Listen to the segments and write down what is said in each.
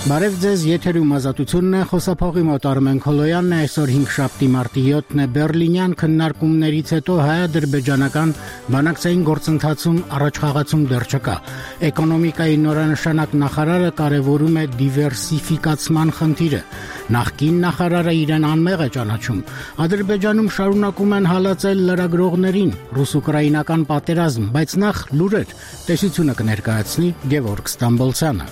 Բարև ձեզ, եթերում ազատությունն է, խոսափողի մոտ Արմեն Քոլոյանն է, այսօր 5 մարտի 7-ն է, Բերլինյան քննարկումներից հետո հայ-ադրբեջանական բանակցային գործընթացում առաջխաղացում դեռ չկա։ Էկոնոմիկայի նորանշանակ նախարարը կարևորում է դիվերսիֆիկացման խնդիրը։ Նախկին նախարարը իրեն անմեղ է ճանաչում։ Ադրբեջանում շարունակում են հալածել լրագրողներին, ռուս-ուկրաինական պատերազմ, բայց նախ լուրեր, տեսությունը կներկայացնի Գևորգ Ստամբոլցյանը։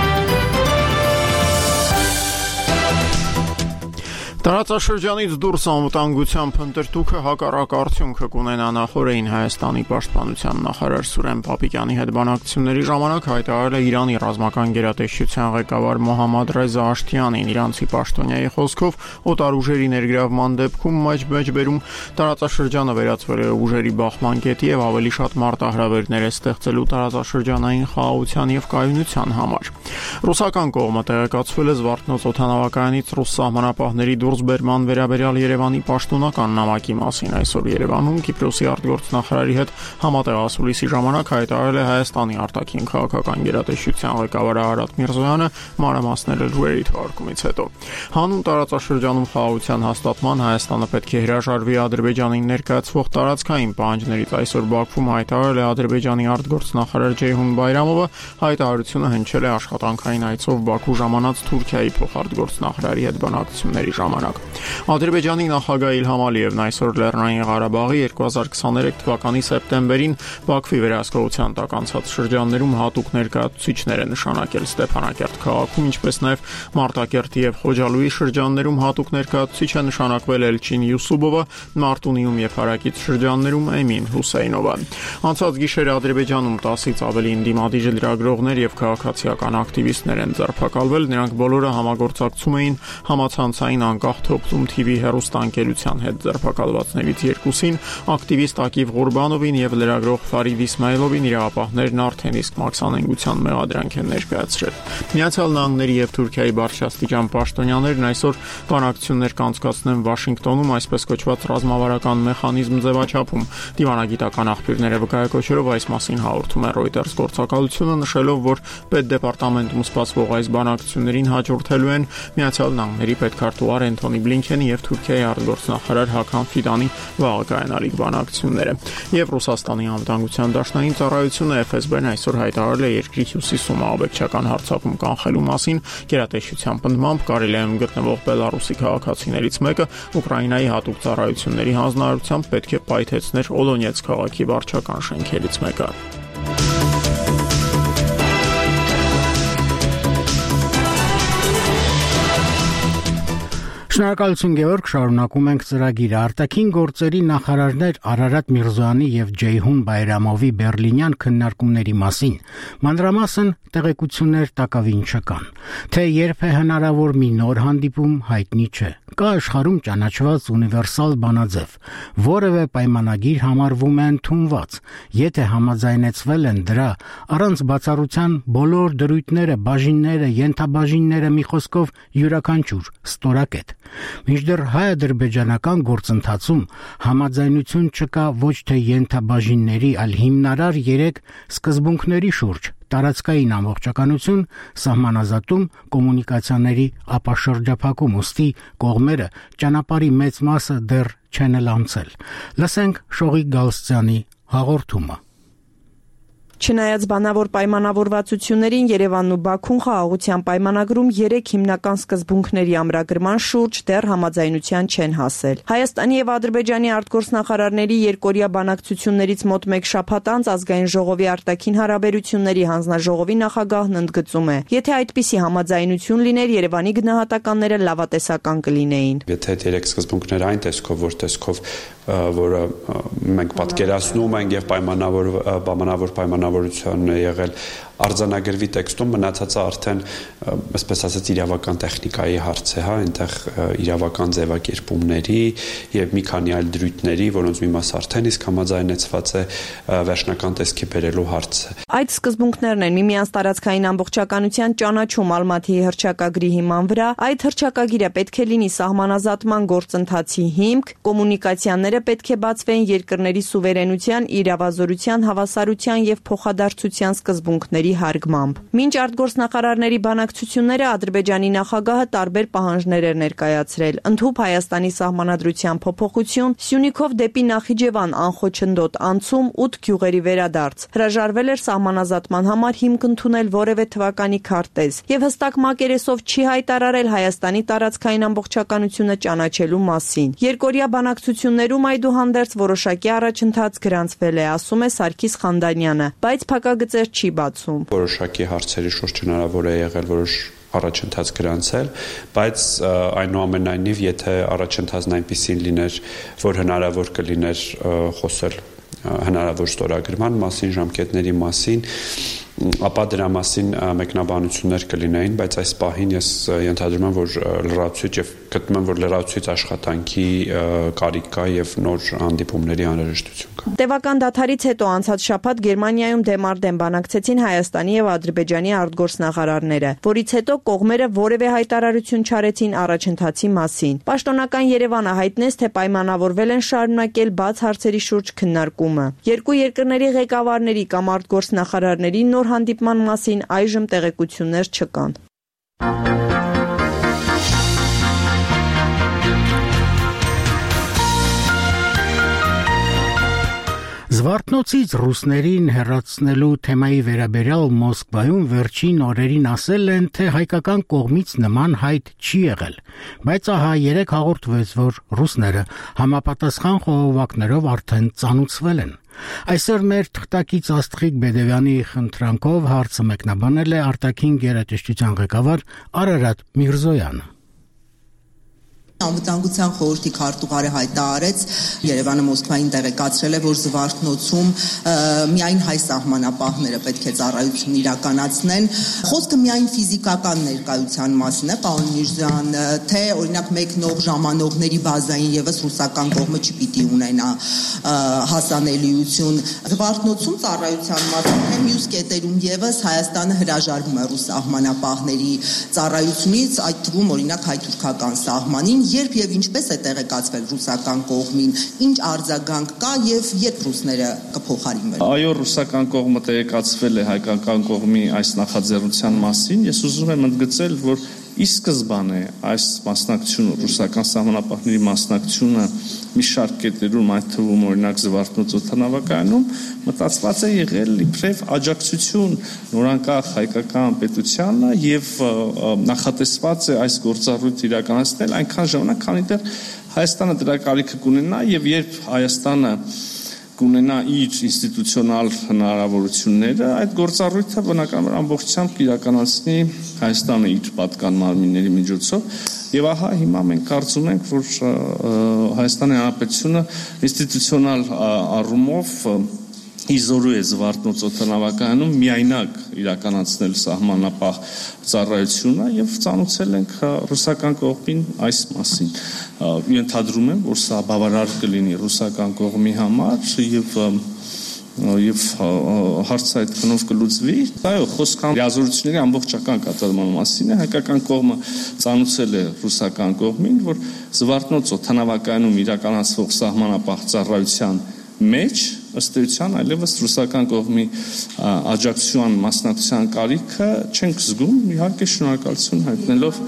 Տարածաշրջանից դուրս անվտանգության փնտրտուքը հակառակ արդյունքը կունենա նախորդին Հայաստանի պաշտպանության նախարար Սուրեն Պապիկյանի հետ բանակցությունների ժամանակ հայտարարել է Իրանի ռազմական գերատեսչության ղեկավար Մոհամմադ Ռեզա Աշթիանին, իրանցի պաշտոնյայի խոսքով օտարուժերի ներգրավման դեպքում մեջբերում տարածաշրջանը վերածվել է ուժերի բախման կետի եւ ավելի շատ մարտահրավերներ է ստեղծելու տարածաշրջանային խաղաղության եւ կայունության համար։ Ռուսական կողմը տեղեկացվել է Զվարթնոց օդանավակայանից ռուս սահմանապահների դուրսբերման վերաբերյալ Երևանի պաշտոնական նամակի մասին այսօր Երևանում Կիպրոսի արտգործնախարարի հետ համատեղ ասուլիսի ժամանակ հայտարարել է Հայաստանի արտաքին քաղաքական գերատեսչության ղեկավար Արարատ Միրզոյանը մանրամասները լուրերի թողարկումից հետո։ Հանուն տարածաշրջանում խաղաղության հաստատման Հայաստանը պետք է հրաժարվի Ադրբեջանին ներկայացվող տարածքային պահանջներից այսօր Բաքվում հայտարարել է Ադրբեջանի արտգործնախարար Ջեյհուն Բայրամովը, հայտարարությունը հնչել է աշխատանքային այցով Բաքու ժամանած Թուրքիայի փոխարտգործնախարարի հետ բանակցությունների ժամանակ։ Ադրբեջանի նախագահ Իլհամ Ալիևն այսօր Լեռնային Ղարաբաղի 2023 թվականի սեպտեմբերին Բաքվի վերահսկողության տակ անցած շրջաններում հատուկ ներկայացուցիչներ է նշանակել Ստեփանակերտ քաղաքում, ինչպես նաև Մարտակերտի եւ Խոջալույի շրջաններում հատուկ ներկայացուցիչ է նշանակվել Էլչին Յուսուբովը, Մարտունիում եւ Հարակից շրջաններում Էմին Հուսեյնովը։ Անցած գիշեր Ադրբեջանում 10-ից ավելի ընդդիմադիր լրագրողներ եւ քաղաքացիական ակտիվիստներ են ձերբակալվել, նրանք բոլորը համագործակցում էին համացանցային անկախ Թոփլում TV հեռուստաընկերության հետ ձերբակալվածներից երկուսին, ակտիվիստ Ակիվ Ղուրբանովին եւ լրագրող Ֆարիդ Իսմայելովին իրավապահներն արդեն իսկ մաքսանենգության մեղադրանք են ներկայացրել։ Միացյալ Նահանգների եւ Թուրքիայի բարձրաստիճան պաշտոնյաներն այսօր բանակցություններ կանցկացնեն Վաշինգտոնում, այսպես կոչված ռազմավարական մեխանիզմ ձևաչափում։ Դիվանագիտական աղբյուրները վկայակոչելով այս մասին հաղորդում է Reuters գործակալությունը, նշելով, որ պետդեպարտամենտում սպասվող այս բանակցություններին հաջորդելու են Միացյալ Նահանգների պետքարտուղար Էնթոնի Բլինքենի եւ Թուրքիայի արտգործնախարար Հական Ֆիդանի վաղը կայանալիք բանակցությունները։ Եվ Ռուսաստանի անվտանգության դաշնային ծառայությունը FSB-ն այսօր հայտարարել է երկրի հյուսիսում ահաբեկչական հարձակում կանխելու մասին, գերատեսչության պնդմամբ կարելի է գտնվող Բելարուսի քաղաքացիներից մեկը Ուկրաինայի հատուկ ծառայությունների հանձնարարությամբ պետք է պայթեցներ Օլոնյեց քաղաքի վարչական շենքերից մեկը։ Շնորհակալություն Գևորգ, շարունակում ենք ծրագիրը։ Արտաքին գործերի նախարարներ Արարատ Միրզոյանի եւ Ջեյհուն Բայրամովի Բերլինյան քննարկումների մասին մանրամասն տեղեկություններ տակավին չկան։ Թե երբ է հնարավոր մի նոր հանդիպում, հայտնի չէ։ Կա աշխարհում ճանաչված ունիվերսալ բանաձև, որևէ պայմանագիր համարվում է ընդունված, եթե համաձայնեցվել են դրա առանց բացառության բոլոր դրույթները, բաժինները, ենթաբաժինները, մի խոսքով յուրաքանչյուր ստորակետ։ Մինչդեռ հայ-ադրբեջանական գործընթացում համաձայնություն չկա ոչ թե ենթաբաժինների, այլ հիմնարար 3 սկզբունքների շուրջ՝ տարածքային ամբողջականություն, սահմանազատում, կոմունիկացիաների ապաշրջափակում, ուստի կողմերը ճանապարհի մեծ մասը դեռ չեն անցել։ Լսենք Շողիկ Գալստյանի հաղորդումը։ Չնայած բանավոր պայմանավորվածություններին Երևանն ու Բաքուն խաղաղության պայմանագրում 3 հիմնական սկզբունքների ամրագրման շուրջ դեռ համաձայնության չեն հասել։ Հայաստանի եւ Ադրբեջանի արտգործնախարարների երկօրյա բանակցություններից մոտ 1 շաբաթ անց Ազգային ժողովի արտաքին հարաբերությունների հանձնաժողովի նախագահն ընդգծում է. եթե այդպիսի համաձայնություն լիներ, Երևանի գնահատականները լավատեսական կլինեին։ Եթե այդ 3 սկզբունքները այն տեսքով, որը մենք պատկերացնում ենք եւ պայմանավոր պայմանավորություն է եղել արձանագրվի տեքստում, մնացածը արդեն, այսպես ասած, իրավական տեխնիկայի հարց է, այնտեղ իրավական ձևակերպումների եւ մի քանի այլ դրույթների, որոնց մի մասը արդեն իսկ համաձայնեցված է, վերջնական տեսքի բերելու հարց է։ Այդ սկզբունքներն են միմյանց տարածքային ամբողջականության ճանաչում Ալմաթիի հռչակագրի հիման վրա, այդ հռչակագիրը պետք է լինի սահմանազատման գործընթացի հիմք, կոմունիկացիաները պետք է բացվեն երկրների սուվերենության, իրավազորության, հավասարության եւ փոխադարձության սկզբունքների ուսուցիչների հարգմամբ։ Մինչ արտգործնախարարների բանակցությունները Ադրբեջանի նախագահը տարբեր պահանջներ էր ներկայացրել՝ ընդհուպ Հայաստանի սահմանադրության փոփոխություն, Սյունիքով դեպի Նախիջևան անխոչնդոտ անցում, 8 գյուղերի վերադարձ։ Հրաժարվել էր սահմանազատման համար հիմք ընդունել որևէ թվականի քարտեզ եւ հստակ մակերեսով չի հայտարարել Հայաստանի տարածքային ամբողջականությունը ճանաչելու մասին։ Երկօրյա բանակցություններում այդուհանդերձ որոշակի առաջընթաց գրանցվել է, ասում է Սարգիս Խանդանյանը, բայց փակագծեր չի բացում։ Որոշակի հարցերի շուրջ հնարավոր է եղել որոշ առաջընթաց գրանցել, բայց այնուամենայնիվ, եթե առաջընթացն այնպիսին լիներ, որ հնարավոր կլիներ խոսել հնարավոր ստորագրման մասին, ժամկետների մասին, ապա դրա մասին մեկնաբանություններ կլինեին, բայց այս պահին ես ենթադրում եմ, որ լրացուցիչ եւ գտնում եմ, որ լրացուցիչ աշխատանքի կարիք կա եւ նոր հանդիպումների անհրաժեշտություն կա։ Տևական դադարից հետո անցած շաբաթ Գերմանիայում դեմարդեմ բանակցեցին Հայաստանի եւ Ադրբեջանի արտգործնախարարները, որից հետո կողմերը որևէ հայտարարություն չարեցին առաջընթացի մասին։ Պաշտոնական Երևանը հայտնեց, թե պայմանավորվել են շարունակել բաց հարցերի շուրջ քննարկումը։ Երկու երկրների ղեկավարների կամ արտգործնախարարների նոր հանդիպման մասին այժմ տեղեկություններ չկան։ Զվարթնոցից ռուսներին հեռացնելու թեմայի վերաբերյալ Մոսկվայում վերջին օրերին ասել են, թե հայկական կողմից նման հայտ չի եղել, բայց ահա երեք հաղորդվեց, որ ռուսները համապատասխան խողովակներով արդեն ծանուցվել են։ Այսօր մեր թղթակից Աստղիկ Բեդևյանի խնդրանքով հարցը մեկնաբանել է արտաքին գերատեսչության ղեկավար Արարատ Միրզոյանը։ Անվտանգության խորհրդի քարտուղարը հայտարարեց, Երևանը Մոսկվային տեղեկացրել է, որ Զվարթնոցում միայն հայ սահմանապահները պետք է ծառայություն իրականացնեն։ Խոսքը միայն ֆիզիկական ներկայության մասին է, պարոն Միրզոյան, թե օրինակ մեկնող ժամանողների բազային եւս ռուսական կողմը չպիտի ունենա հասանելիություն։ Զվարթնոցում ծառայության մասին, թե մյուս կետերում եւս Հայաստանը հրաժարվում է ռուս սահմանապահների ծառայությունից, այդ թվում օրինակ հայ-թուրքական սահմանին։ Երբ եւ ինչպես է տեղեկացվել ռուսական կողմին, ինչ արձագանք կա եւ երբ ռուսները կփոխարինվեն։ Այո, ռուսական կողմը տեղեկացվել է հայկական կողմի այս նախաձեռնության մասին։ Ես ուզում եմ ընդգծել, որ ի սկզբանե այս մասնակցությունը, ռուսական սահմանապահների մասնակցությունը մի շարք կետերում, այդ թվում օրինակ Զվարթնոց օդանավակայանում, մտածված է եղել իբրև աջակցություն նորանկախ հայկական պետությանը եւ նախատեսված է այս գործառույթը իրականացնել այնքան ժամանակ, քանի դեռ Հայաստանը դրա կարիքը կունենա եւ երբ Հայաստանը կունենա իր ինստիտուցիոնալ հնարավորությունները, այդ գործառույթը բնականաբար ամբողջությամբ կիրականացնի Հայաստանը իր պատկան մարմինների միջոցով եւ ահա հիմա մենք կարծում ենք, որ Հայաստանի Հանրապետությունը ինստիտուցիոնալ առումով իզորու է Զվարթնոց օդանավակայանում միայնակ իրականացնել սահմանապահ ծառայությունը եւ ծանուցել ենք ռուսական կողմին այս մասին։ Ենթադրում եմ, որ սա բավարար կլինի ռուսական կողմի համար եւ հարցը այդ քնով կլուծվի։ Այո, խոսքը լիազորությունների ամբողջական կատարման մասին է։ Հայկական կողմը ծանուցել է ռուսական կողմին, որ Զվարթնոց օդանավակայանում իրականացվող սահմանապահ ծառայության մեջ ըստ էության այլևս ռուսական կողմի աջակցության մասնակցության կարիքը չենք զգում, իհարկե շնորհակալություն հայտնելով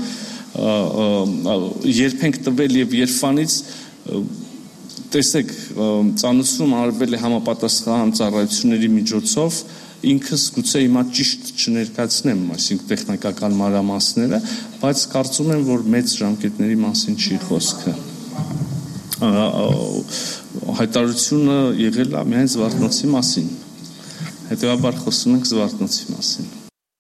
երբ ենք տվել եւ երբանից տեսեք ծանուցում արվել է համապատասխան ծառայությունների միջոցով ինքս գուցե հիմա ճիշտ չներկայացնեմ, այսինքն տեխնիկական մանրամասները, բայց կարծում եմ, որ մեծ ժամկետների մասին չի խոսքը։ Հայտարարությունը եղել է միայն Զվարթնոցի մասին։ Հետևաբար խոսում ենք Զվարթնոցի մասին։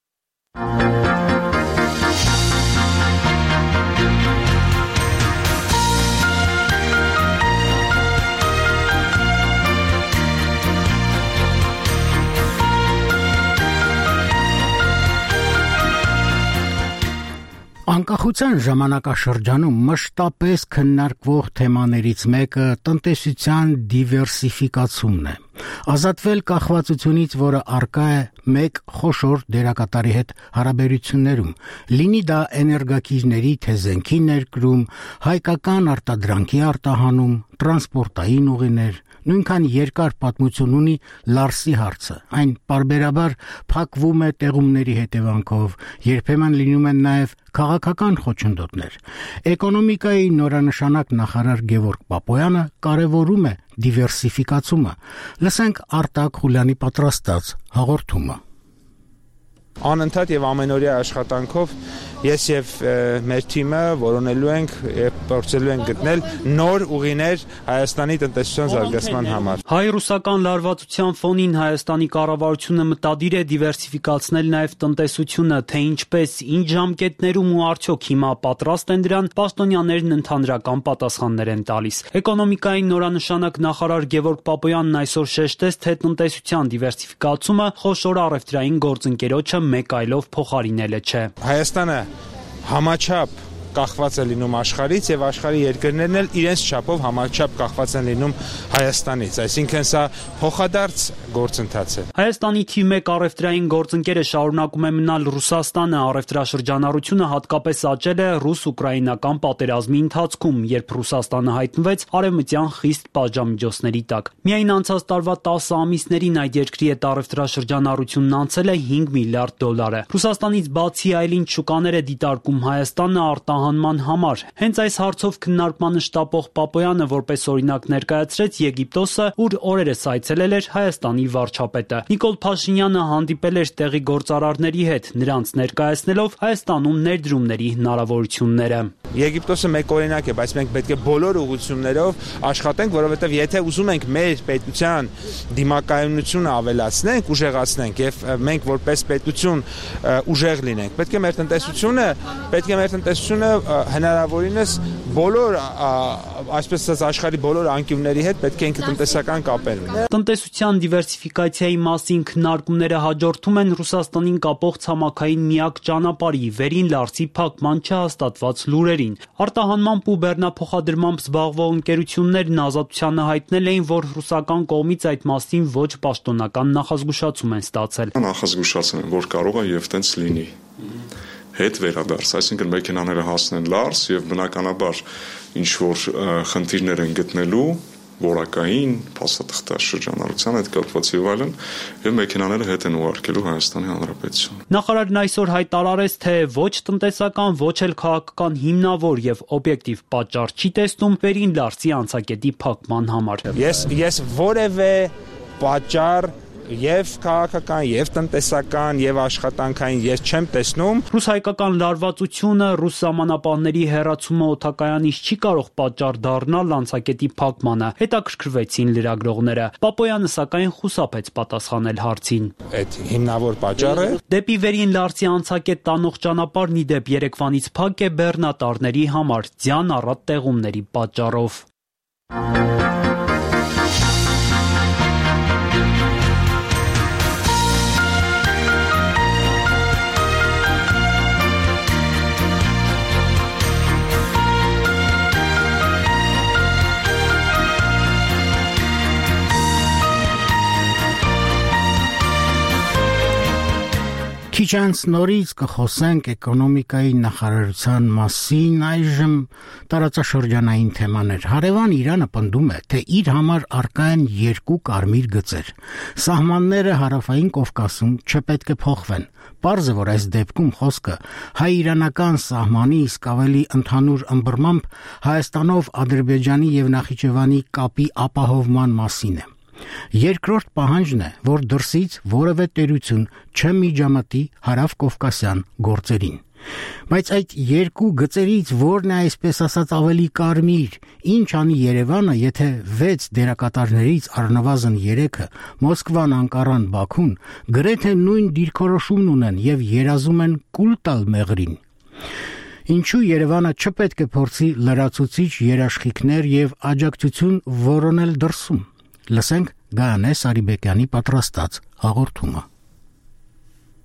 Անկախության ժամանակաշրջանում մշտապես քննարկվող թեմաներից մեկը տնտեսության դիվերսիֆիկացումն է։ Ազատվել կախվածությունից, որը առկա է մեկ խոշոր դերակատարի հետ հարաբերություններում, լինի դա էներգակիրների թե զենքի ներկրում, հայկական արտադրանքի արտահանում, տրանսպորտային ուղիներ, նույնքան երկար պատմություն ունի Լարսի հարցը, այն պարբերաբար փակվում է տեղումների հետևանքով, երբեմն լինում են նաև քաղաքական խոչընդոտներ։ Էկոնոմիկայի նորանշանակ նախարար Գևորգ Պապոյանը կարևորում է դիվերսիֆիկացումը։ Լսենք Արտակ Խուլյանի պատրաստած հաղորդումը։ Անընդհատ եւ ամենօրյա աշխատանքով ես եւ մեր թիմը որոնելու ենք եւ փորձելու ենք գտնել նոր ուղիներ Հայաստանի տնտեսության զարգացման համար։ Հայ-ռուսական լարվածության ֆոնին Հայաստանի կառավարությունը մտադիր է դիվերսիֆիկացնել նաեւ տնտեսությունը, թե ինչպես, ինչ ժամկետներում ու արդյոք հիմա պատրաստ են դրան, պաշտոնյաներն ընդհանրական պատասխաններ են տալիս։ Էկոնոմիկայի նորանշանակ նախարար Գևորգ Պապոյանն այսօր շեշտեց, թե տնտեսության դիվերսիֆիկացումը խոշոր առևտրային գործընկերոջը մեկ այլով փոխարինելը չէ։ Հայաստանը համաչափ կախված է լինում աշխարհից եւ աշխարհի երկրներն էլ իրենց չափով համաչափ կախված են լինում Հայաստանից, այսինքն սա փոխադարձ գործընթաց է։ Հայաստանի թիվ 1 առևտրային գործընկերը շարունակում է մնալ Ռուսաստանը, առևտրաշրջանառությունը հատկապես աճել է ռուս-ուկրաինական պատերազմի ընթացքում, երբ Ռուսաստանը հայտնվեց արևմտյան խիստ պատժամիջոցների տակ։ Միայն անցած տարվա 10 ամիսներին այդ երկրի հետ առևտրաշրջանառությունն անցել է $5 միլիարդ։ Ռուսաստանից բացի այլ ինչ շուկաներ է դիտարկում Հայաստանը արտահանման համար։ Հենց այս հարցով քննարկմանը շտապող Պապոյանը որպես օրինակ ներկայացրեց Եգիպտոսը, ուր օրերս այցելել էր Հայաստանի վարչապետը։ Նիկոլ Փաշինյանը հանդիպել էր տեղի գործարարների հետ, նրանց ներկայացնելով Հայաստանում ներդրումների հնարավորությունները։ Եգիպտոսը մեկ օրինակ է, բայց մենք պետք է բոլոր ուղղություններով աշխատենք, որովհետև եթե ուզում ենք մեր պետության դիմակայունությունը ավելացնենք, ուժեղացնենք եւ մենք որպես պետություն ուժեղ լինենք, պետք է մեր տնտեսությունը հնարավորինս բոլոր, այսպես ասած, աշխարհի բոլոր անկյունների հետ պետք է ինքը տնտեսական կապեր ունենա։ Տնտեսության դիվերսիֆիկացիայի մասին քննարկումները հաջորդում են Ռուսաստանին կապող ցամաքային միակ ճանապարհի վերին Լարսի փակման չհաստատված լուրերին։ Արտահանմամբ ու բեռնափոխադրմամբ զբաղվող ընկերություններն Ազատությանը հայտնել էին, որ ռուսական կողմից այդ մասին ոչ պաշտոնական նախազգուշացում են ստացել։ Նախազգուշացում են, որ կարող է եւ տենց լինի։ Հետ վերադարձ, այսինքն մեքենաները հասնեն Լարս եւ բնականաբար ինչ որ խնդիրներ են գտնելու որակային, փաստաթղթեր շրջանառության հետ կապված եւ այլն, եւ մեքենաները հետ են ուղարկելու Հայաստանի Հանրապետություն։ Նախարարն այսօր հայտարարեց, թե ոչ տնտեսական, ոչ էլ քաղաքական հիմնավոր եւ օբյեկտիվ պատճառ չի տեսնում վերին Լարսի անցակետի փակման համար։ Ես որևէ պատճառ եւ քաղաքական, եւ տնտեսական, եւ աշխատանքային ես չեմ տեսնում։ Ռուս-հայկական լարվածությունը, ռուս սահմանապահների հեռացումը օդակայանից չի կարող պատճառ դառնալ անցակետի փակմանը, հետաքրքրվեցին լրագրողները։ Պապոյանը սակայն խուսափեց պատասխանել հարցին։ Այդ հիմնավոր պատճառը դեպի վերին Լարսի անցակետ տանող ճանապարհն ի դեպ երեկվանից փակ է բեռնատարների համար, ձյան առատ տեղումների պատճառով։ Քիչ անց նորից կխոսենք էկոնոմիկայի նախարարության մասին, այժմ տարածաշրջանային թեմաներ։ Հարևան Իրանը պնդում է, թե իր համար առկա են երկու կարմիր գծեր։ Սահմանները Հարավային Կովկասում չպետք է փոխվեն։ Պարզ է, որ այս դեպքում խոսքը հայ-իրանական սահմանի իսկ ավելի ընդհանուր ըմբռնմամբ Հայաստանով Ադրբեջանի եւ Նախիջևանի կապի ապահովման մասին է։ Երկրորդ պահանջն է, որ դրսից որևէ տերություն չմիջամտի հարավ-կովկասյան գործերին։ Բայց այդ երկու գծերից որն է այսպես ասած ավելի կարմիր, ինչ անի Երևանը, եթե 6 դերակատարներից առնվազն 3-ը Մոսկվան, Անկարան, Բաքուն գրեթե նույն դիրքորոշումն ունեն եւ երազում են կուլ տալ մեղրին։ Ինչու Երևանը չպետք է փորձի լրացուցիչ երաշխիքներ եւ աջակցություն որոնել դրսում։ Լսենք Գայանե Սարիբեկյանի պատրաստած հաղորդումը։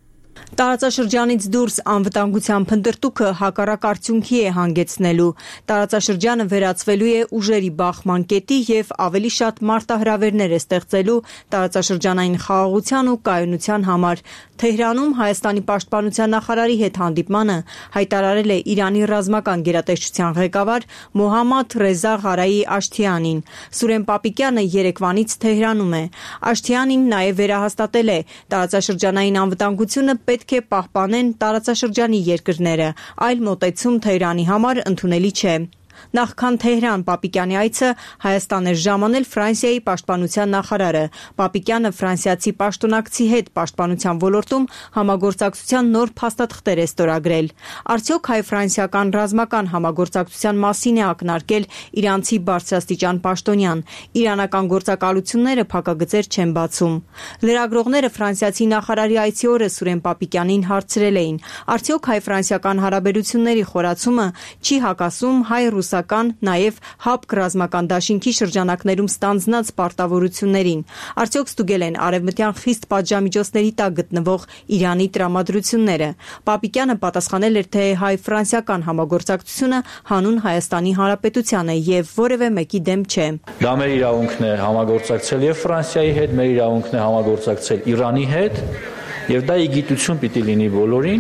Տարածաշրջանից դուրս անվտանգության փնտրտուքը հակառակ արդյունքի է հանգեցնելու։ Տարածաշրջանը վերածվելու է ուժերի բախման կետի եւ ավելի շատ մարտահրավերներ է ստեղծելու տարածաշրջանային խաղաղության ու կայունության համար։ Թեհրանում Հայաստանի պաշտպանության նախարարի հետ հանդիպմանը հայտարարել է Իրանի ռազմական գերատեսչության ղեկավար Մոհամմադ Ռեզա Ղարայի Աշթիանին։ Սուրեն Պապիկյանը երեկվանից Թեհրանում է։ Աշթիանին նաև վերահաստատել է տարածաշրջանային անվտանգությունը պետք է պահպանեն տարածաշրջանի երկրները, այլ մոտեցում Թեհրանի համար ընդունելի չէ։ Նախքան Թեհրան Պապիկյանի այցը Հայաստան էր ժամանել Ֆրանսիայի պաշտպանության նախարարը։ Պապիկյանը ֆրանսիացի պաշտոնակցի հետ պաշտպանության ոլորտում համագործակցության նոր փաստաթղթեր է ստորագրել։ Արդյոք հայ-ֆրանսիական ռազմական համագործակցության մասին է ակնարկել իրանցի բարձրաստիճան պաշտոնյան։ Իրանական գործակալությունները փակագծեր չեն բացում։ Լրագրողները ֆրանսիացի նախարարի այցի օրը Սուրեն Պապիկյանին հարցրել էին. արդյոք հայ-ֆրանսիական հարաբերությունների խորացումը չի հակասում հայ-ռուսական, նաև ՀԱՊԿ ռազմական դաշինքի շրջանակներում ստանձնած պարտավորություններին։ Արդյոք ստուգել են արևմտյան խիստ պատժամիջոցների տակ գտնվող Իրանի տրամադրությունները։ Պապիկյանը պատասխանել էր, թե հայ-ֆրանսիական համագործակցությունը հանուն Հայաստանի Հանրապետության է եւ որևէ մեկի դեմ չէ։ Դա մեր իրավունքն է համագործակցել եւ Ֆրանսիայի հետ, մեր իրավունքն է համագործակցել Իրանի հետ։ Եվ դա իգիտություն պիտի լինի բոլորին,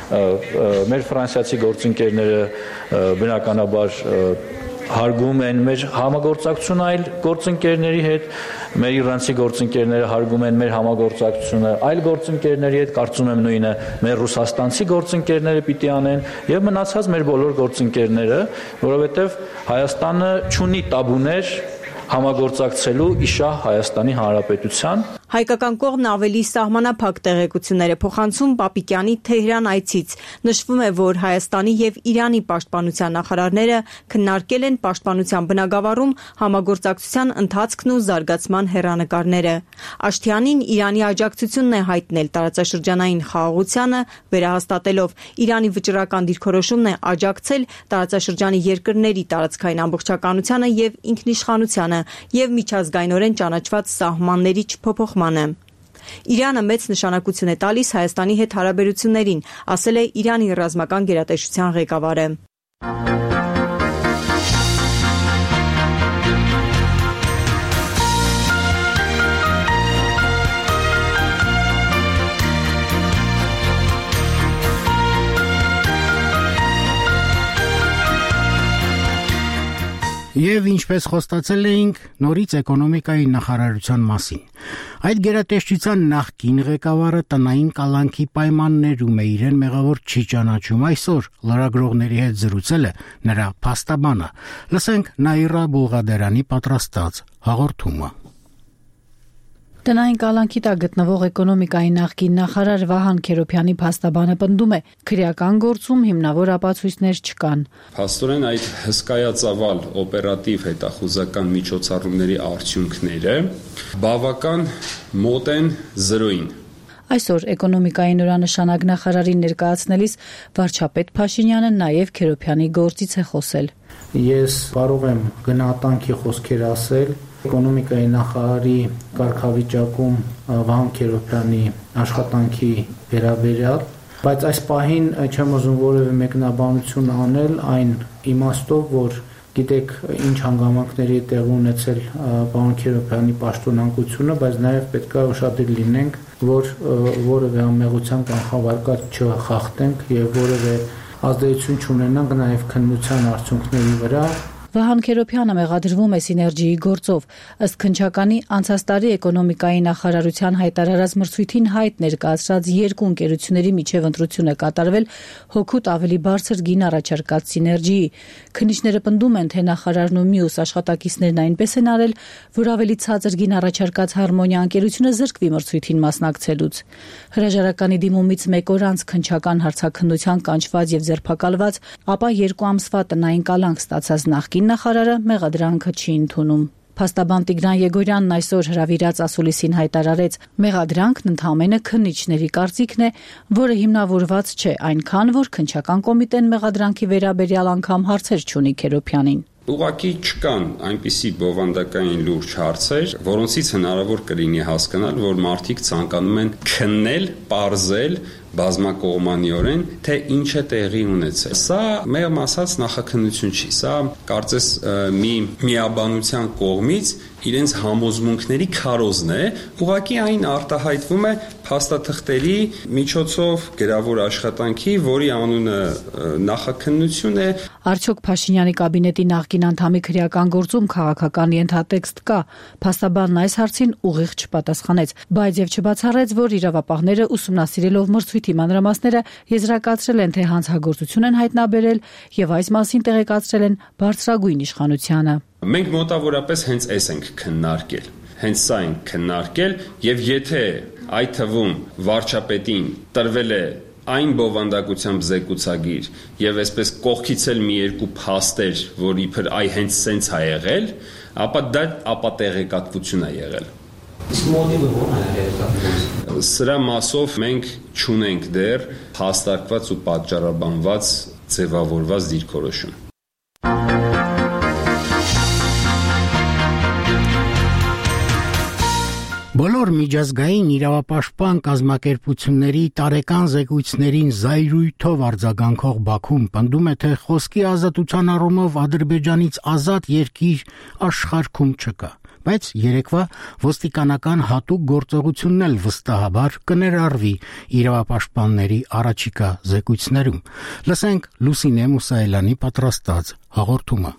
մեր ֆրանսիացի գործընկերները բնականաբար հարգում են մեր համագործակցությունը այլ գործընկերների հետ, մեր իրանցի գործընկերները հարգում են մեր համագործակցությունը այլ գործընկերների հետ, կարծում եմ նույնը մեր ռուսաստանցի գործընկերները պիտի անեն եւ մնացած մեր բոլոր գործընկերները, որովհետեւ Հայաստանը չունի տաբուներ համագործակցելու իշահ Հայաստանի Հանրապետության։ Հայկական կողմն ավելի սահմանափակ տեղեկություններ է փոխանցում Պապիկյանի Թեհրան այցից։ Նշվում է, որ Հայաստանի եւ Իրանի պաշտպանության նախարարները քննարկել են պաշտպանության բնագավառում համագործակցության ընթացքն ու զարգացման հեռանկարները։ Աշթիանին Իրանի աջակցությունն է հայտնել տարածաշրջանային խաղաղությանը, վերահաստատելով Իրանի վճռական դիրքորոշումն է աջակցել տարածաշրջանի երկրների տարածքային ամբողջականությանը եւ ինքնիշխանությանը եւ միջազգայինորեն ճանաչված սահմանների չփոփոխմանը։ Իրանը մեծ նշանակություն է տալիս Հայաստանի հետ հարաբերություններին, ասել է Իրանի ռազմական գերատեսչության ղեկավարը։ Եվ ինչպես խոստացել էինք, նորից էկոնոմիկայի նախարարության մասին։ Այդ գերատեսչության նախկին ղեկավարը տնային կալանքի պայմաններում է իրեն մեղավոր չի ճանաչում։ Այսօր լրագրողների հետ զրուցել է նրա փաստաբանը։ Լսենք Նաիրա Բուղադերանի պատրաստած հաղորդումը։ Տնային կալանքի տակ գտնվող էկոնոմիկայի նախկին նախարար Վահան Քերոբյանի փաստաբանը պնդում է, քրեական գործում հիմնավոր ապացույցներ չկան։ Փաստորեն այդ հսկայածավալ օպերատիվ հետախուզական միջոցառումների արդյունքները բավական մոտ են 0-ին։ Այսօր էկոնոմիկայի նորանշանակ նախարարին ներկայացնելիս վարչապետ Փաշինյանը նաև Քերոբյանի գործից է խոսել։ Ես կարող եմ գնահատանքի խոսքեր ասել էկոնոմիկայի նախարարի կարգավիճակում Վահան Քերոբյանի աշխատանքի վերաբերյալ, բայց այս պահին չեմ ուզում որևէ մեկնաբանություն անել այն իմաստով, որ գիտեք ինչ հանգամանքների տեղ ունեցել պարոն Քերոբյանի պաշտոնակությունը, բայց նաև պետք է ուշադիր լինենք, որ որևէ ամեղության կամ խավարկած չխախտենք եւ որևէ ազդեցություն չունենանք նաև քննության արդյունքների վրա։ Վահան Քերոբյանը մեղադրվում է սիներգիի գործով։ Ըստ քննչականի անցած տարի էկոնոմիկայի նախարարության հայտարարած մրցույթին հայտ ներկայացրած երկու ընկերությունների միջև ընտրություն է կատարվել հօգուտ ավելի բարձր գին առաջարկած սիներգիի։ Քննիչները պնդում են, թե նախարարն ու մյուս աշխատակիցներն այնպես են արել, որ ավելի ցածր գին առաջարկած Հարմոնիա ընկերությունը զրկվի մրցույթին մասնակցելուց։ Հրաժարականի դիմումից մեկ օր անց քննչական հարցաքննության կանչված եւ ձերբակալված, ապա 2 ամսվա տնային կալանք ստացած նախկին նախարարը մեղադրանքը չի ընդունում։ Փաստաբան Տիգրան Եգորյանն այսօր հրավիրած ասուլիսին հայտարարեց. մեղադրանքն ընդհանրապես քննիչների կարծիքն է, որը հիմնավորված չէ, այնքան որ քննչական կոմիտեն մեղադրանքի վերաբերյալ անգամ հարցեր չունի Քերոբյանին։ Ուղղակի չկան այնպիսի բովանդակային լուրջ հարցեր, որոնցից հնարավոր կլինի հասկանալ, որ մարդիկ ցանկանում են քննել, պարզել բազմակողմանիորեն, թե ինչ է տեղի ունեցել։ Սա մեղմ ասած նախաքննություն չի, սա կարծես մի միաբանության կողմից իրենց համոզմունքների քարոզն է, ուղղակի այն արտահայտվում է փաստաթղթերի միջոցով գրավոր աշխատանքի, որի անունը նախաքննություն է։ Արդյոք Փաշինյանի կաբինետի նախկին անդամի քրեական գործում քաղաքական ենթատեքստ կա։ Փաստաբանն այս հարցին ուղիղ չպատասխանեց, բայց եւ չբացառեց, որ իրավապահները ուսումնասիրելով մրցույթի մանրամասները եզրակացրել են, թե հանցագործություն են հայտնաբերել եւ այս մասին տեղեկացրել են բարձրագույն իշխանությանը։ Մենք մոտավորապես հենց այս ենք քննարկել։ Հենց սա ենք քննարկել եւ եթե այդ թվում վարչապետին տրվել է այն բովանդակությամբ զեկուցագիր եւ այսպես կողքից էլ մի երկու փաստեր, որ իբր այ հենց սենց է եղել, ապա դա ապատեղեկատվություն է եղել։ Իսկ մոտիվը ո՞րն է։ Սրա մասով մենք չունենք դեռ հաստատված ու պատճառաբանված ձևավորված դիրքորոշում։ Բոլոր միջազգային իրավապաշտպան կազմակերպությունների տարեկան զեկույցներին զայրույթով արձագանքող Բաքուն պնդում է, թե խոսքի ազատության առումով Ադրբեջանից ազատ երկիր աշխարհում չկա, բայց երեկվա ոստիկանական հատուկ գործողությունն էլ վստահաբար կներառվի իրավապաշտպանների առաջիկա զեկույցներում։ Լսենք Լուսինե Մուսայելյանի պատրաստած հաղորդումը։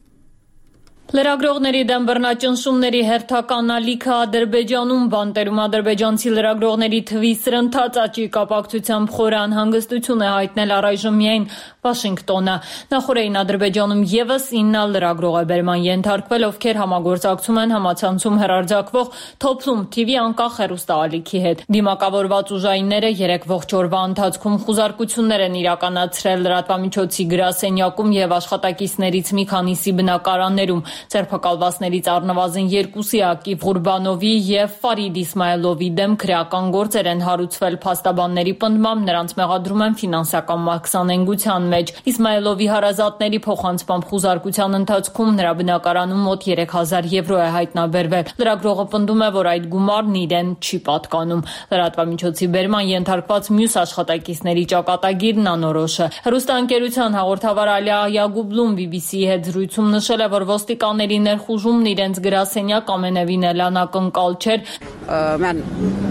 Լրագրողների դեմ բռնաճնշումների հերթական ալիքը Ադրբեջանում բանտերում ադրբեջանցի լրագրողների թվի սրընթաց աճի կապակցությամբ խորը անհանգստություն է հայտնել առայժմ միայն Վաշինգտոնը։ Նախորդին Ադրբեջանում եւս 9 լրագրող է բերման ենթարկվել, ովքեր համագործակցում են համացանցում հեռարձակվող Թոփլում TV անկախ հեռուստաալիքի հետ։ Դիմակավորված ուժայինները 3 ողջ օրվա ընթացքում խուզարկություններ են իրականացրել լրատվամիջոցի գրասենյակում եւ աշխատակիցներից մի քանիսի բնակարաններում։ Ձերբակալվածներից առնվազն 2-ի Ակիվ Ղուրբանովի եւ Ֆարիդ Իսմայելովի դեմ քրեական գործեր են հարուցվել փաստաբանների պնդմամբ նրանց մեղադրում են ֆինանսական մաքսանենգության մեջ։ Իսմայելովի հարազատների փոխանցմամբ խուզարկության ընթացքում նրա բնակարանում մոտ 3000 եվրո է հայտնաբերվել։ Լրագրողը պնդում է, որ այդ գումարն իրեն չի պատկանում։ Լրատվամիջոցի բերման ենթարկված մյուս աշխատակիցների ճակատագիրն անորոշ է։ Հեռուստաընկերության հաղորդավար Ալիա Յագուբլուն BBC-ի հետ զրույցում նշել է, որ ոստիկանների ներխուժումն իրենց գրասենյակ ամենևին էլ անակնկալ չէր։ Mən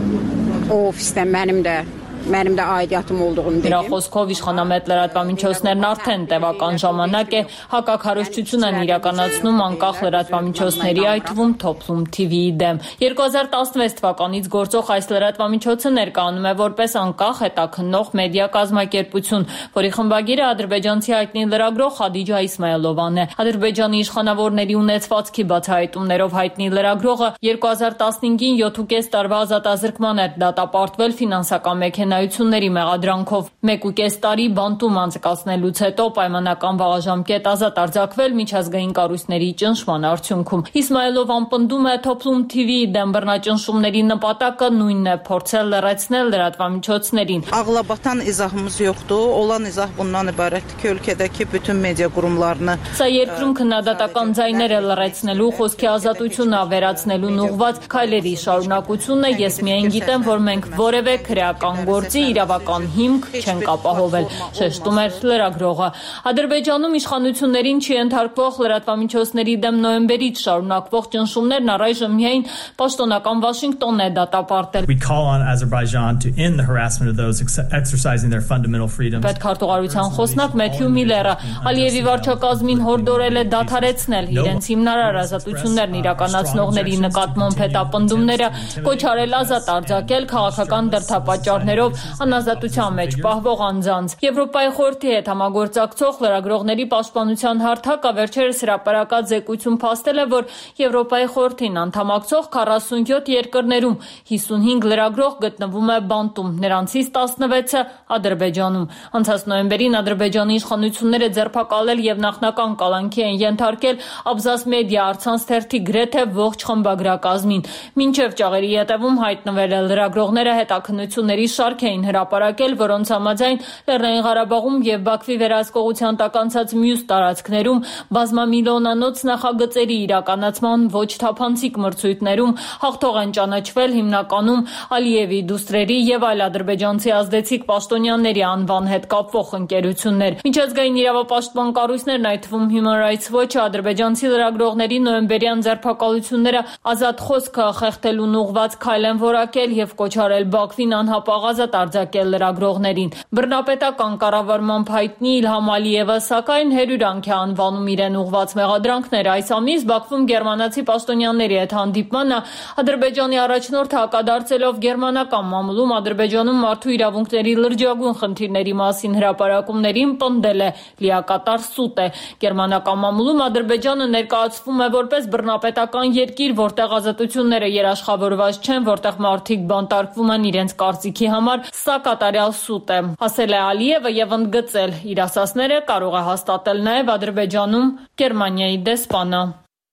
o ofisdən mənim də aidiyyatım olduğunu dedim. Նրա խոսքով իշխանամետ լրատվամիջոցներն արդեն տևական ժամանակ է հակաքարոզչություն են իրականացնում անկախ լրատվամիջոցների, այդ թվում Թոփլում TV-ի դեմ։ 2016 թվականից գործող այս լրատվամիջոցը ներկայանում է որպես անկախ հետաքննող մեդիա կազմակերպություն, որի խմբագիրը ադրբեջանցի հայտնի լրագրող Խադիջա Իսմայելովան է։ Ադրբեջանի իշխանավորների ունեցվածքի բացահայտումներով հայտնի լրագրողը 2015-ին 7.5 տարվա ազատազրկման էր դատապարտվել ֆինանսական մեքենայությունների մեղադրանքով։ 1.5 տարի բանտում անցկացնելուց հետո պայմանական վաղաժամկետ ազատ արձակվել միջազգային կառույցների ճնշման արդյունքում։ Իսմայելովան պնդում է Թոփլում TV-ի դեմ բռնաճնշումների նպատակը նույնն է՝ փորձել լրացնել լրատվամիջոցներին։ Ağlabatan izahımız yoxdur. Olan izah bundan ibarətdir ki, ölkədəki bütün media qurumlarını Սա երկրում քննադատական ձայները լրացնելու, խոսքի ազատությունը ավերացնելուն ուղղված քայլերի շարունակությունն է։ Ես միայն գիտեմ, որ մենք որևէ քրեական գործի իրավական հիմք չենք ապահովել, շեշտում էր լրագրողը։ Ադրբեջանում իշխանություններին չի ենթարկվող լրատվամիջոցների դեմ նոյեմբերից շարունակվող ճնշումներն առայժմ միայն պաշտոնական Վաշինգտոնն է դատապարտել։ We call on Azerbaijan to end the harassment of those exercising their fundamental freedoms. Պետքարտուղարության խոսնակ Մեթյու Միլերը Ալիևի վարչակազմին հորդորել է դադարեցնել իրենց հիմնարար ազատություններն իրականացնողների նկատմամբ հետապնդումները, կոչ արել ազատ արձակել քաղաքական դրդապատճառներով անազատության մեջ պահվող անձանց։ Եվրոպայի խորհրդի հետ համագործակցող լրագրողների պաշտպանության հարթակը վերջերս հրապարակած զեկույցում փաստել է, որ Եվրոպայի խորհրդին անդամակցող 47 երկրներում 55 լրագրող գտնվում է բանտում, նրանցից 16-ը Ադրբեջանում։ Անցած նոյեմբերին Ադրբեջանի իշխանությունները ձերբակալել եւ նախնական կալանքի են ենթարկել Աբզաս մեդիա առցանց թերթի գրեթե ողջ խմբագրակազմին։ Մինչև ճաղերի ետևում հայտնվել է լրագրողները հետաքննությունների շարք կարգ էին հրապարակել, որոնց համաձայն Լեռնային Ղարաբաղում եւ Բաքվի վերահսկողության տակ անցած մյուս տարածքներում բազմամիլիոնանոց նախագծերի իրականացման ոչ թափանցիկ մրցույթներում հաղթող են ճանաչվել հիմնականում Ալիևի դուստրերի եւ այլ ադրբեջանցի ազդեցիկ պաշտոնյաների անվան հետ կապվող ընկերություններ։ Միջազգային իրավապաշտպան կառույցներն, այդ թվում Human Rights Watch-ը, ադրբեջանցի լրագրողների նոյեմբերյան ձերբակալությունները ազատ խոսքը խեղդելուն ուղղված քայլ են որակել եւ կոչարել Բաքվին անհապաղ ազատ արձակել լրագրողներին։ Բռնապետական կառավարման հայտնի Իլհամ Ալիևը սակայն հերյուրանք է անվանում իրեն ուղղված մեղադրանքները։ Այս ամիս Բաքվում գերմանացի պաշտոնյաների հետ հանդիպմանը Ադրբեջանի առաջնորդը հակադարձելով գերմանական մամուլում Ադրբեջանում մարդու իրավունքների լրջագույն խնդիրների մասին հրապարակումներին պնդել է լիակատար սուտ է։ Գերմանական մամուլում Ադրբեջանը ներկայացվում է որպես բռնապետական երկիր, որտեղ ազատությունները երաշխավորված չեն, որտեղ մարդիկ բանտարկվում են իրենց կարծիքի համար, սա կատարյալ սուտ է, ասել է Ալիևը եւ ընդգծել իր ասածները կարող է հաստատել նաեւ Ադրբեջանում Գերմանիայի դեսպանը։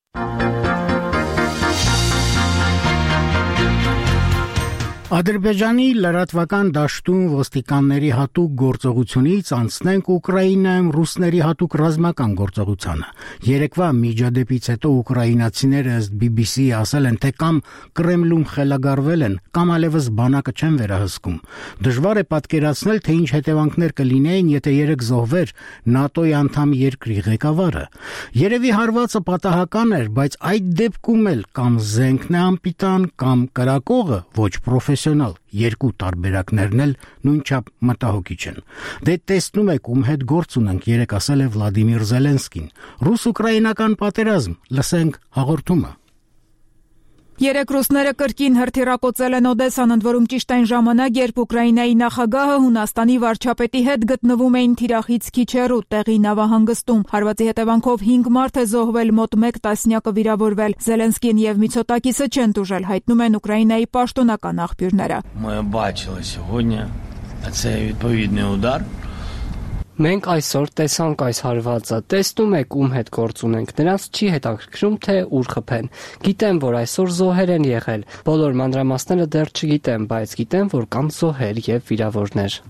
Ադրբեջանի լրատվական դաշտում ոստիկանների հատուկ գործողությունից անցնենք Ուկրաինայում ռուսների հատուկ ռազմական գործողությանը։ Երեկվա միջադեպից հետո ուկրաինացիները ըստ BBC-ի ասել են, թե կամ Կրեմլում խելագարվել են, կամ այլևս բանակը չեն վերահսկում։ Դժվար է պատկերացնել, թե ինչ հետևանքներ կլինեին, եթե երեք զոհվեր ՆԱՏՕ-ի անդամ երկրի ղեկավարը։ Երևի հարվածը պատահական էր, բայց այդ դեպքում էլ կամ զենքն է անպիտան, կամ կրակողը ոչ պրոֆեսիոնալ, երկու տարբերակներն էլ նույնչափ մտահոգիչ են։ Դե տեսնում եք, ում հետ գործ ունենք, երեք ասել է Վլադիմիր Զելենսկին։ Ռուս-ուկրաինական պատերազմ, լսենք հաղորդումը։ Երեք ռուսները կրկին հրթիռակոծել են Օդեսան, ընդ որում ճիշտ այն ժամանակ, երբ Ուկրաինայի նախագահը Հունաստանի վարչապետի հետ գտնվում էին թիրախից քիչ հեռու տեղի նավահանգստում։ Հարվածի հետևանքով 5 մարդ է зоհվել, մոտ 1 տասնյակը վիրավորվել։ Զելենսկին եւ Միցոտակիսը չեն տուժել, հայտնում են Ուկրաինայի պաշտոնական աղբյուրները։ Մենք այսօր տեսանք այս հարվածը, տեսնում եք ում հետ գործ ունենք, նրանց չի հետաքրքրում, թե ուր խփեն։ Գիտեմ, որ այսօր զոհեր են եղել, բոլոր մանրամասները դեռ չգիտեմ, բայց գիտեմ, որ կան զոհեր եւ վիրավորներ։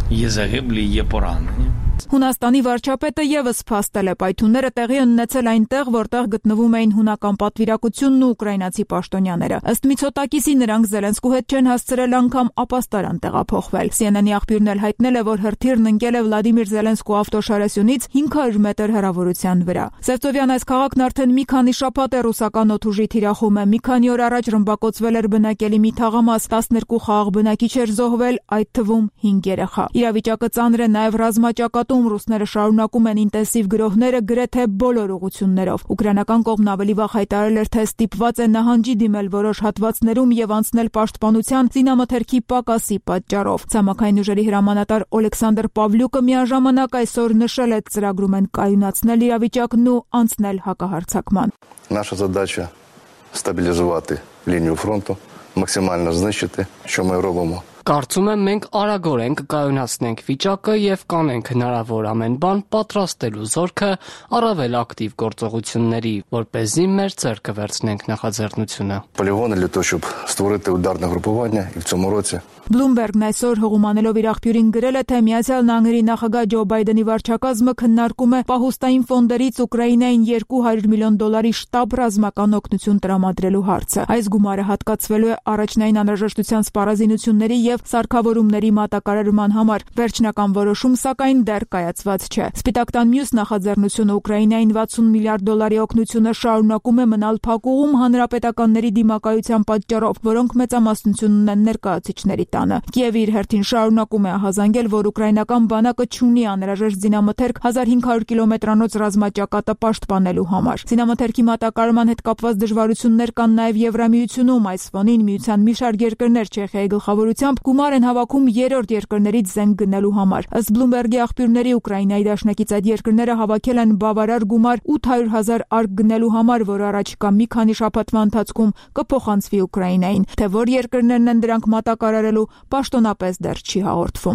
Հունաստանի վարչապետը եւս փաստել է, պայթյունները տեղի են ունեցել այնտեղ, որտեղ գտնվում էին հունական պատվիրակությունն ու ուկրաինացի պաշտոնյաները։ Ըստ Միցոտակիսի նրանք Զելենսկու հետ չեն հասցրել անգամ ապաստարան տեղափոխվել։ CNN-ի աղբյուրն էլ հայտնել է, որ հրթիռն ընկել է Վլադիմիր Զելենսկու ավտոշարեսյունից 500 մետր հեռավորության վրա։ Սևծովյան այս քաղաքն արդեն մի քանի շաբաթ է ռուսական օդուժի թիրախում է։ Մի քանի օր առաջ ռմբակոծվել էր բնակելի մի թաղամաս, 12 խաղաղ բնակիչ էր զոհվել, այդ թվում 5 երեխա։ Իրավիճակը ծանր է նաև ռազմաճակատում, ռուսները շարունակում են ինտենսիվ գրոհները գրեթե բոլոր ուղղություններով։ Ուկրաինական կողմն ավելի վաղ հայտարարել էր, թե ստիպված է նահանջի դիմել որոշ հատվածներում եւ անցնել պաշտպանության զինամթերքի պակասի պատճառով։ Ցամաքային ուժերի հրամանատար Օլեքսանդր Պավլյուկը միաժամանակ այսօր նշել է, ծրագրում են կայունացնել իրավիճակն ու անցնել հակահարձակման։ Наша задача стабілізувати лінію фронту, максимально знищити, що ми робимо. Կարծում եմ մենք արագորեն կկայունացնենք վիճակը եւ կանենք հնարավոր ամեն բան պատրաստելու զորքը առավել ակտիվ գործողությունների, որպեսզի մեր ձեռքը վերցնենք նախաձեռնությունը։ Полігони для того, щоб створити ударне групування і в цьому році Bloomberg-ն այսօր հողումանելով իր աղբյուրին գրել է, թե Միացյալ Նահանգների նախագահ Ջո Բայդենի վարչակազմը քննարկում է պահուստային ֆոնդերից Ուկրաինային $200 միլիոն շտաբ ռազմական օգնություն տրամադրելու հարցը։ Այս գումարը հատկացվելու է առաջնային անհրաժեշտության սպառազինությունների եւ սարքավորումների մատակարարման համար։ Վերջնական որոշում սակայն դեռ կայացված չէ։ Սպիտակ տան մյուս նախաձեռնությունը Ուկրաինային $60 միլիարդ օգնությունը շարունակում է մնալ փակուղում հանրապետականների դիմակայության պատճառով, որոնք մեծամասնություն ունեն ներկայացուցիչների Կիևը իր հերթին շարունակում է ահազանգել, որ ուկրաինական բանակը չունի անհրաժեշտ զինամթերք 1500 կիլոմետրանոց ռազմաճակատը պաշտպանելու համար։ Զինամթերքի մատակարարման հետ կապված դժվարություններ կան նաև Եվրամիությունում։ Այս ֆոնին միության մի շարք երկրներ Չեխիայի գլխավորությամբ գումար են հավաքում երրորդ երկրներից զենք գնելու համար։ Ըստ Bloomberg-ի աղբյուրների Ուկրաինայի դաշնակից այդ երկրները հավաքել են բավարար գումար 800,000 արկ գնելու համար, որը առաջիկա մի քանի շաբաթվա ընթացքում կփոխանցվի Ուկրաինային։ Թե որ երկրներն են դրանք մատակարարելու պաշտոնապես դեռ չի հաղորդվում։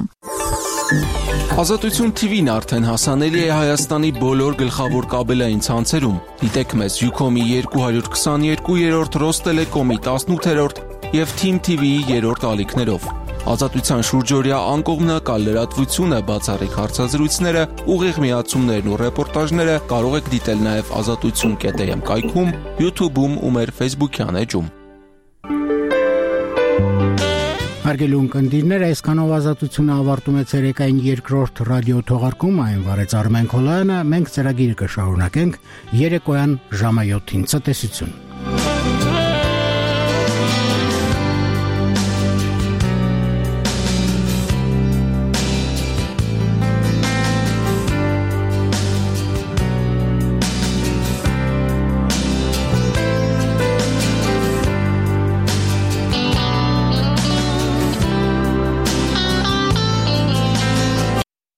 Ազատություն TV-ն արդեն հասանելի է Հայաստանի բոլոր գլխավոր կաբելային ցանցերում։ Դիտեք մեզ Ucom-ի 222-րդ, Rostellecom-ի 18-րդ եւ Team TV-ի 3-րդ ալիքներով։ Ազատության շուրջօրյա անկողմնակալ լրատվությունը, բացառիկ հարցազրույցները, ուղիղ միացումներն ու ռեպորտաժները կարող եք դիտել նաև azatutsun.am կայքում, YouTube-ում ու մեր Facebook-յան էջում։ Հարգելի ունկնդիրներ, այսքանով Ազատությունը ավարտում է ցերեկային երկրորդ ռադիո թողարկումը, այն վարեց Արմեն Քոլյանը, մենք ծրագիրը կշարունակենք երեկոյան ժամը 7-ին։ Ցտեսություն։